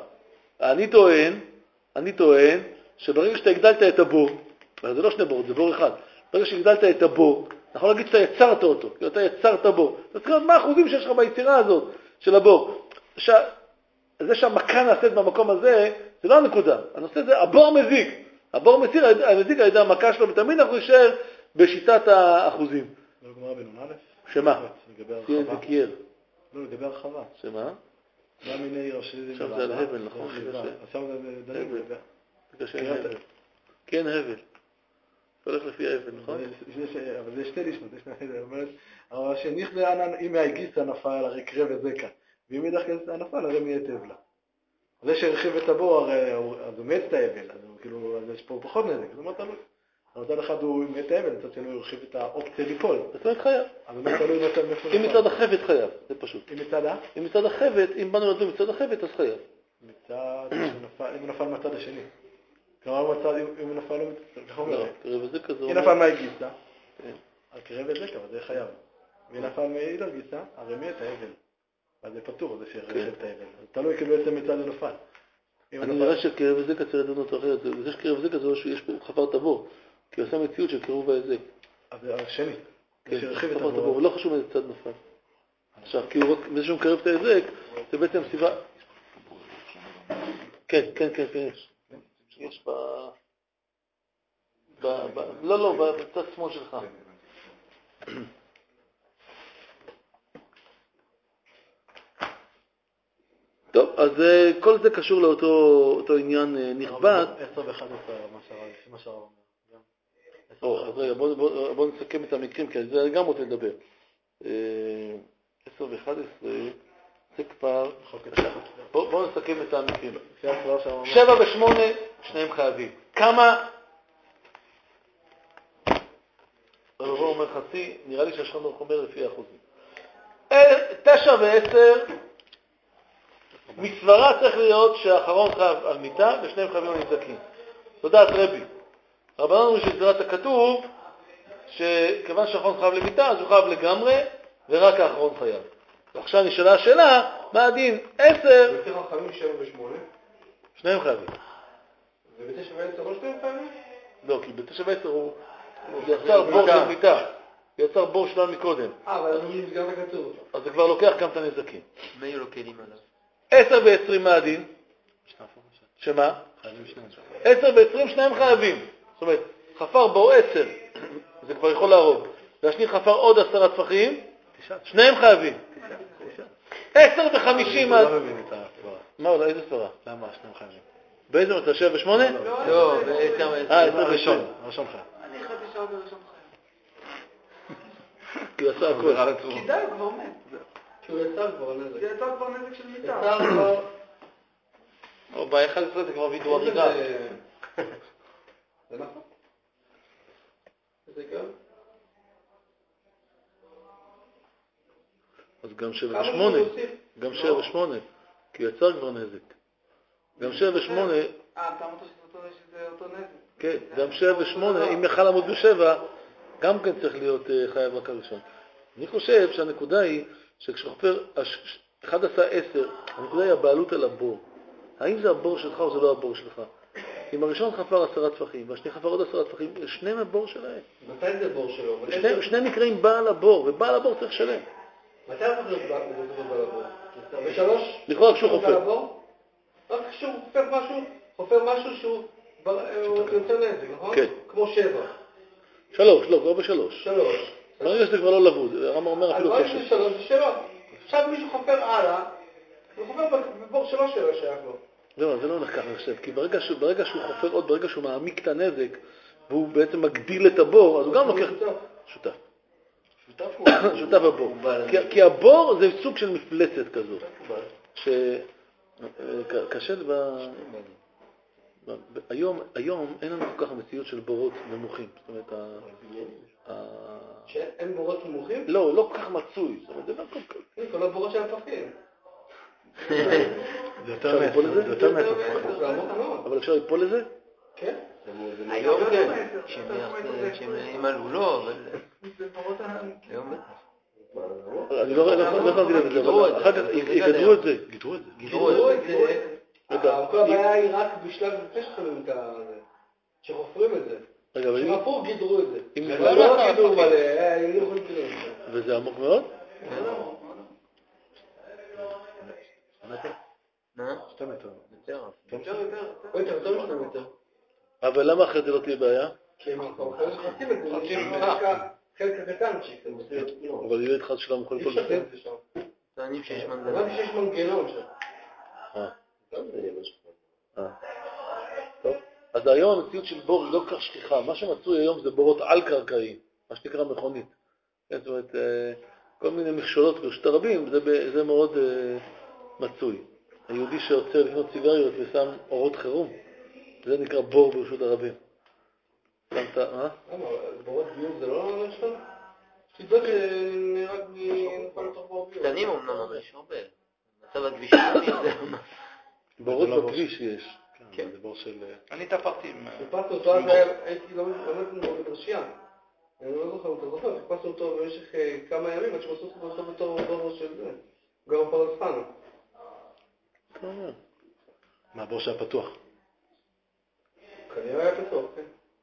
אני טוען שברגע שאתה הגדלת את הבור, זה לא שני בור, זה בור אחד. ברגע שהגדלת את הבור, אנחנו נגיד שאתה יצרת אותו, כי אתה יצרת בור. אתה צריך לדעת מה האחוזים שיש לך ביצירה הזאת של הבור. זה שהמכה נעשית במקום הזה, זה לא הנקודה. הנושא זה, הבור מזיק. הבור מזיק על ידי המכה שלו, ותמיד אנחנו נשאר בשיטת האחוזים. לא גמרא בנון א'? שמה? לגבי תהיה הרחבה. זקיאל. לא, לגבי הרחבה. שמה? מה מיני ראשי עכשיו זה על הבל, נכון? עכשיו זה דנים לגבי... בגלל הבל. כן, הבל. אתה הולך לפי הבל, נכון? אבל זה שתי לישנות, אבל שנכדה ענן, אם מהגיסה נפל, הרי קרא וזקה, ואם ידח כסה נפל, הרי מי יתב לה. זה שהרחיב את הבור, אז הוא מת את האבל, אז יש פה פחות נזק, זה מאוד תלוי. מצד אחד הוא מת את האבל, מצד שני הוא הרחיב את האופציה ליפול. זאת אומרת חייב. אבל זה תלוי מצד מפורט. אם מצד החבט חייב, זה פשוט. אם מצד החבט, אם באנו לדון מצד החבט, אז חייב. אם הוא נפל מהצד השני. כלומר, אם הוא נפל, ככה אומר. קרב וזה כזה. אם נפל מהגיסה, אז קרב וזה, אבל זה חייב. אם נפל מהילר גיסה, הרי מי את האבל. אז זה פטור, זה שהרחיב את האבל. אז תלוי כאילו בעצם מצד זה נפל. אני נראה שקרב וזה כזה לדון אותו אחרת. זה שקרב וזה כזה, שיש פה חפר תבור. כי הוא עושה מציאות של קרוב והזק. אז זה השני. כן, חפר תבור. לא חשוב איזה צד נפל. עכשיו, כי הוא בזה שהוא מקרב את ההזק, זה בעצם סיבה... כן, יש לא, בצד שמאל שלך. טוב, אז כל זה קשור לאותו עניין נכבד. 10 ו-11, מה שהרב אומר. אז רגע, בואו נסכם את המקרים, כי זה אני גם רוצה לדבר. 10 ו-11, זה כבר... בואו נסכם את המקרים. 7 ו-8, שניהם חייבים. כמה? הרב אומר חצי, נראה לי שהשכן ברוך אומר לפי האחוזים. 9 ו-10, מסברה צריך להיות שהאחרון חייב על מיטה ושניהם חייבים על נזקים. תודעת רבי. רבנן אומרים שגזירת הכתוב, שכיוון שהאחרון חייב למיטה, אז הוא חייב לגמרי, ורק האחרון חייב. ועכשיו נשאלה השאלה, מה הדין? 10... וכך חייבים 7 ו-8? שניהם חייבים. וב-9 ו-10 לא שניהם חייבים? לא, כי ב-9 ו-10 הוא יצר בור של מיטה. יצר בור שלנו מקודם. אבל אני אומר שגזירת הכתוב. אז זה כבר לוקח גם את הנזקים. מה יהיו לו כלים עליו? 10 ו-20 מה הדין? שמה? 10 ו-20 שניהם חייבים. זאת אומרת, חפר בור 10, זה כבר יכול להרוג. והשני חפר עוד 10 טפחים, שניהם חייבים. 10 ו-50 מה... לא מבין את הסברה. מה אולי, איזה סברה? למה שניהם חייבים? באיזה מצב? 7 ו-8? לא, ב-10 ו-10. הראשון חייב. אני חייתי שעה בראשון חייב. כי הוא עשה הכל. כי די, הוא כבר מת. כי הוא יצר כבר נזק. זה יצר כבר נזק של מיטה. או ב-11 זה כבר וידאו הריגה. זה נכון? זה גם? אז גם 7 ו-8. גם 7 ו-8. כי הוא יצר כבר נזק. גם 7 ו-8... אתה אמרת שזה אותו נזק. כן, גם 7 ו-8, אם יכל לעמוד ב7, גם כן צריך להיות חייב רק הראשון. אני חושב שהנקודה היא שכשחופר 1 עשה 10, הנקודה היא הבעלות על הבור. האם זה הבור שלך או זה לא הבור שלך? אם הראשון חפר 10 טפחים והשני חפר עוד 10 טפחים, שניהם הבור שלהם. מתי זה בור שלו? שני נקראים בעל הבור, ובעל הבור צריך לשלם. מתי הוא חופר בעל הבור? ב3? לכאורה כשהוא חופר. רק כשהוא חופר משהו שהוא יוצא נזק, נכון? כן. כמו 7. 3, לא, כבר ב3. 3. ברגע שזה כבר לא לבוד, הרמב"ם אומר אפילו אז קשה. 3 זה 7. עכשיו מישהו חופר הלאה, הוא חופר בבור שלו שייך לו. לא, זה לא הולך ככה עכשיו, כי ברגע שהוא חופר עוד, ברגע שהוא מעמיק את הנזק, והוא בעצם מגדיל את הבור, אז הוא גם לוקח... שותף. שותף הבור. כי הבור זה סוג של מפלצת כזאת. שקשה היום אין לנו כל כך מציאות של בורות נמוכים. זאת אומרת, שאין בורות נמוכים? לא, לא כל כך מצוי. זאת אומרת, זה לא כל כך... כל הבורות של הפכים. זה יותר מעט הפכים. אבל אפשר ליפול לזה? כן. היום כן, שהם ימלאו, לא, אבל... היום אני לא שמתי לב את זה, אבל אחר כך יגדרו את זה. גידרו את זה. כל הבעיה היא רק בשלב לפני שחמים את זה. שחופרים את זה. שחפרו גידרו את זה. לא גידרו מלא, וזה עמוק מאוד? מה? 2 מטר. יותר. אבל למה אחרי זה לא תהיה בעיה? כי הם חופרים את זה. חלק הקטן שכן, לא. אבל ילד חד שלום כל אי כל אפשר בסדר. את זה שם. טוענים שיש מנגנון. אמרתי שיש מנגנון שם. גם זה יהיה משהו. טוב. אז היום המציאות של בור היא לא כל כך שכיחה. מה שמצוי היום זה בורות על-קרקעיים, מה שנקרא מכונית. זאת אומרת, כל מיני מכשולות ברשות הרבים, זה מאוד מצוי. היהודי שעוצר לקנות סיגריות ושם אורות חירום, זה נקרא בור ברשות הרבים. למה? בורות ביוב זה לא נחשב? שתדעת שנהרג מנפל לתוך בור ביוב. קטנים אמנם, אבל יש הרבה. מצב הכבישים זה בורות בכביש יש. כן, זה בור של... אני תפרתי עם... חיפשנו אותו, אז הייתי לומד במדרשייה. אני לא זוכר, אתה זוכר, חיפשנו אותו במשך כמה ימים, עד שמצאו אותו בתור בור של זה. גם פרס חנה. מה, בור שהיה פתוח? כנראה היה פתוח, כן.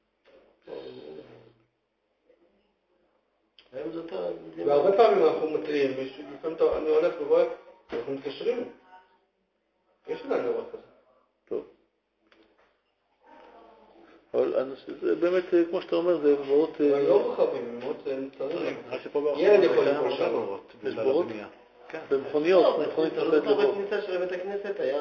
והרבה פעמים אנחנו מתריעים, לפעמים אני הולך ורואה, אנחנו מתקשרים. יש עדיין דבר כזה. טוב. אבל זה באמת, כמו שאתה אומר, זה בורות... אבל לא רחבים, מאוד צרים. ילד יכול היה ליפול הרבה שם. בורות. יש בגלל בורות? הבנייה. כן. במכוניות, מכונית אתה לא נופלת זוכר לבור. בכניסה של בית הכנסת היה...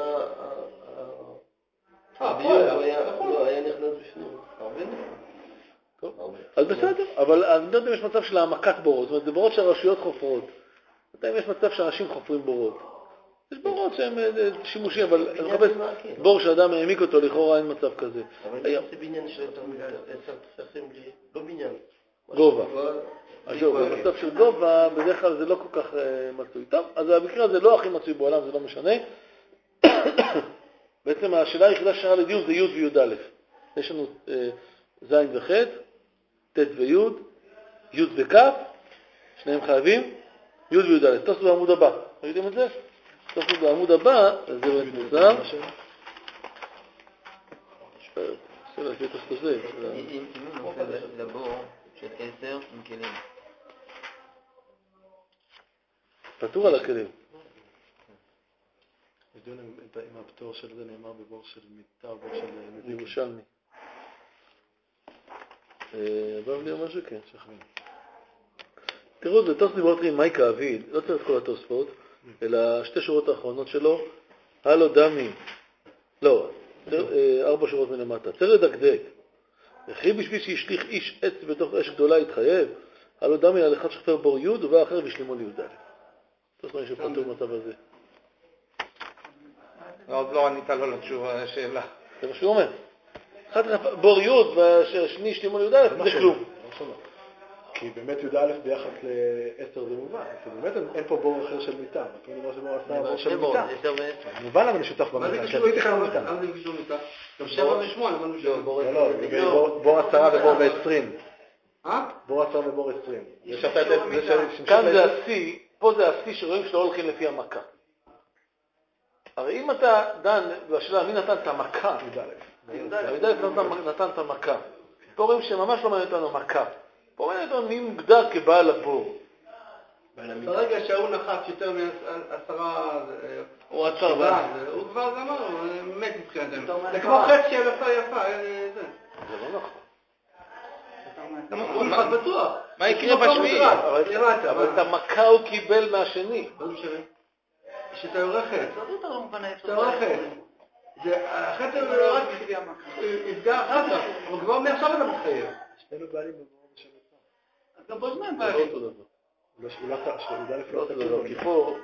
פה הביוב היה, נכון. לא היה נכנס בפנים. הרבה נכנס. טוב. אז בסדר, אבל אני לא יודע אם יש מצב של העמקת בורות, זאת אומרת, זה בורות שהרשויות חופרות. אתה יודע אם יש מצב שאנשים חופרים בורות. יש בורות שהם שימושיים, אבל אני מחפש בור שאדם העמיק אותו, לכאורה אין מצב כזה. אבל זה בניין של יותר מדי 10 טפחים, לא בניין. גובה. אז זהו, במצב של גובה, בדרך כלל זה לא כל כך מצוי. טוב, אז המקרה הזה לא הכי מצוי בעולם, זה לא משנה. בעצם השאלה היחידה ששאלה לדיון זה י' וי' א'. יש לנו ז' וח', ט' וי', י' וכ', שניהם חייבים, י' וי' א'. תעשו בעמוד הבא. ראיתם את זה? תעשו בעמוד הבא, זה באמת מוזר. אפשר להביא את הסתזה. אם הוא נופל לבור של 10 עם כלים. פטור על הכלים. הדיון עם הפטור של זה נאמר בבור של מיטה או בור של נזיקים. ירושלמי. בבלי אומר שכן. שכבים. תראו, בתוספות דיברת עם מייק האביד, לא צריך את כל התוספות, אלא שתי שורות האחרונות שלו, הלו דמי, לא, 4 שורות מלמטה, תרד דקדק, וכי בשביל שישליך איש עץ בתוך אש גדולה יתחייב, הלו דמי על אחד שחפר בור י' ובא אחר ושלימו לי"ד. תוספות יש שפטור במצב הזה. עוד לא ענית לו לתשובה לשאלה. זה מה שהוא אומר. אחד בור י' והשני שלימו לי"ד, זה כלום. כי באמת י"א ביחס ל-10 זה מובן, כי באמת אין פה בור אחר של מיטה, כל דבר שבו עשה בור של מיטה. 10 ו-10. מובן למה משותף מה זה במיטה, קשור שעשיתי כאן מיטה? מיטה. מה זה קשור מיטה? גם 7 ו-8, אמרנו ש... לא, בור 10 ובור ב-20. בור 10 ובור 20. כאן זה השיא, פה זה השיא שרואים שלא הולכים לפי המכה. הרי אם אתה דן בשאלה מי נתן את המכה, י"א נתן את המכה. פה רואים שממש לא מעניין אותנו מכה. פה מעניין אותנו מי מוגדר כבעל הבור. ברגע שההוא נחת יותר מ10, הוא עצר בעד. הוא כבר גמר, הוא מת מבחינתנו. זה כמו חץ של יפה, זה. זה לא נכון. הוא נחת בטוח. מה יקרה בשביעי? אבל את המכה הוא קיבל מהשני. מה זה משנה? שאתה יורה חץ. אתה לא מוכן אתה יורה חץ. החץ הוא רק יפגע אחר כך, אבל כבר מעכשיו אתה מתחייב. שנינו בעלים בבור של מיטה. אז גם בו שניים זה לא בעלים. אותו דבר. לא אותו דבר, כי פה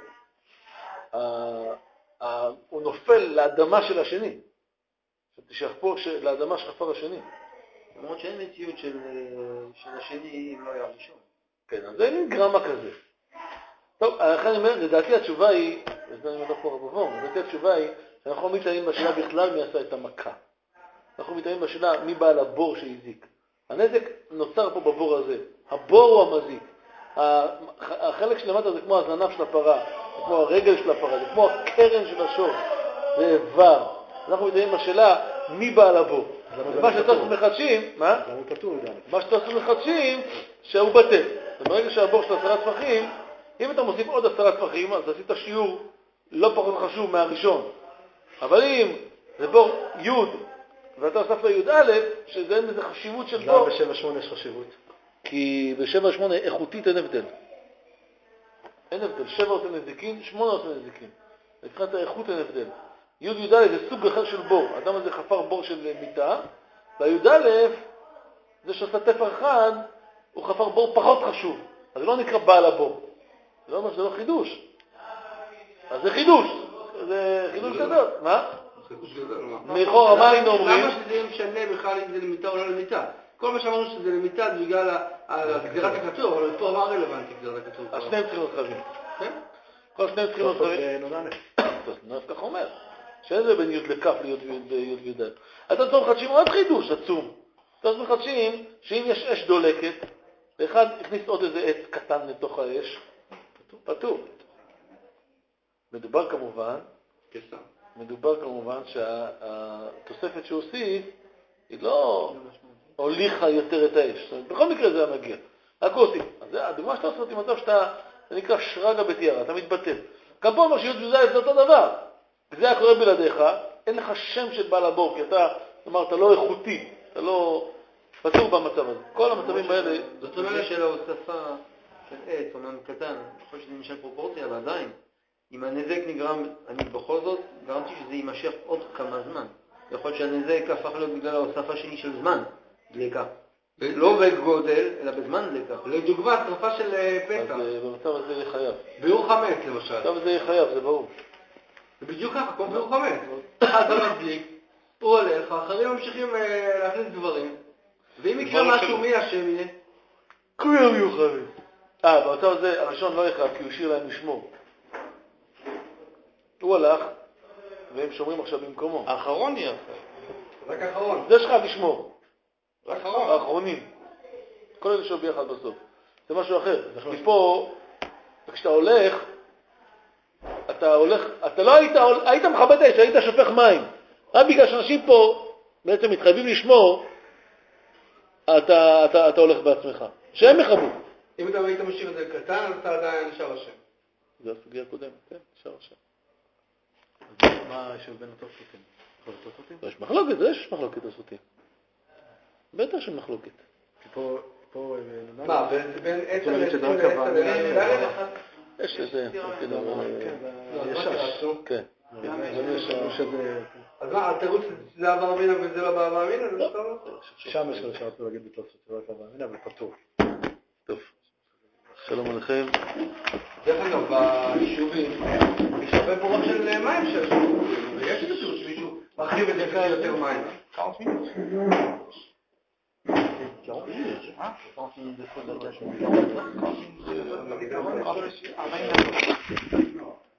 הוא נופל לאדמה של השני. שתשכפו לאדמה שחפר השני. למרות שאין מציאות של השני אם לא היה ראשון. כן, אז אין גרמה כזה. טוב, לכן אני אומר, לדעתי התשובה היא, לדעתי התשובה היא, שאנחנו לא מתעניינים בשאלה בכלל מי עשה את המכה. אנחנו מתעניינים בשאלה מי בעל הבור שהזיק. הנזק נוצר פה בבור הזה. הבור הוא המזיק. החלק שלמטה זה כמו הזנב של הפרה, זה כמו הרגל של הפרה, זה כמו הקרן של השור, זה איבר. אנחנו מתעניינים בשאלה מי בעל הבור. מה שתוספות מחדשים, מה? מה שתוספות מחדשים, שהוא בטל. ברגע שהבור של 10 טפחים, אם אתה מוסיף עוד 10 טפחים, אז עשית שיעור לא פחות חשוב מהראשון. אבל אם זה בור י' ואתה הוסף לי"א, שזה אין בזה חשיבות של בור. גם ב-7-8 יש חשיבות. כי ב7-8 איכותית אין הבדל. אין הבדל, 7 עושה נזיקין, 8 עושה נזיקין. מבחינת האיכות אין הבדל. י' זה סוג אחר של בור. האדם הזה חפר בור של מיטה, והי' זה שעושה תפר אחד, הוא חפר בור פחות חשוב. אז זה לא נקרא בעל הבור. זה לא אומר שזה לא חידוש. אז זה חידוש. זה חידוש גדול. מה? חידוש גדול. לכאורה, מה היינו אומרים? למה שזה משנה בכלל אם זה למיטה או לא למיטה? כל מה שאמרנו שזה למיטה זה בגלל גזירת הכתוב, אבל פה מה רלוונטי גזירת הכתוב? אז שניהם צריכים להיות חייבים. כן? כל שניהם צריכים להיות חייבים. נראה כך אומר. שאין זה בין י' לכף לי' וי'. אתם מחדשים עוד חידוש עצום. אתם מחדשים שאם יש אש דולקת, ואחד הכניס עוד איזה עץ קטן לתוך האש, פטור. מדובר כמובן שהתוספת שהוא הוסיף היא לא הוליכה יותר את האש. בכל מקרה זה המגיע. רק הוא הוסיף. אז הדוגמה שאתה עושה אותי מצב שאתה, זה נקרא שרגע בתיארה, אתה מתבטל. גם פה אומר שי' וי' זה אותו דבר. וזה היה קורה בלעדיך, אין לך שם של בעל הבור, כי אתה לא איכותי, אתה לא פטור במצב הזה. כל המצבים האלה... זאת אומרת של ההוספה של עץ, אומנם קטן, יכול שזה נשאר פרופורציה, אבל עדיין, אם הנזק נגרם, אני בכל זאת גרמתי שזה יימשך עוד כמה זמן. יכול שהנזק הפך להיות בגלל ההוספה שלי של זמן, דליקה. לא בגודל, אלא בזמן דליקה. לדוגמה, שרפה של פסח. אז במצב הזה יהיה חייב. ביור חמץ למשל. במצב הזה יהיה חייב, זה ברור. זה בדיוק ככה, כמו ביור חמץ. אחד לא מדליק, הוא הולך, האחרים ממשיכים להכניס דברים. ואם יקרה משהו, מי אשם יהיה? כולם יהיו חייבים. במצב הזה הראשון לא יחייב, כי הוא השאיר להם לשמור. הוא הלך, והם שומרים עכשיו במקומו. האחרון יהיה אחר. רק האחרון. זה שלך לשמור. האחרונים. כל אלה שהוא ביחד בסוף. זה משהו אחר. כי פה, כשאתה הולך, אתה לא היית מכבד האש, היית שופך מים. רק בגלל שאנשים פה בעצם מתחייבים לשמור, אתה הולך בעצמך. שהם מכבו. אם אתה היית משאיר את זה קטן, אז אתה עדיין נשאר השם. זה הסוגיה הקודמת, כן, נשאר השם. אז מה יש בין התוספים? יש מחלוקת, יש מחלוקת הסוטים. בטח של מחלוקת. פה... מה, בין עצם ל-10 יש איזה... ישש. כן. אז מה, התירוץ זה אבא אמינה וזה לא באבא אמינה? שם יש לו שרצו להגיד בתוספות, זה לא אבא אמינה, אבל פטור. טוב. שלום עליכם. דרך אגב, ביישובים יש הרבה בורות של מים של ויש איזשהו שמישהו מרחיב את זה ככה יותר מים. 40 minutes, hein? 40 minutes de faute d'adaptation. 40 minutes.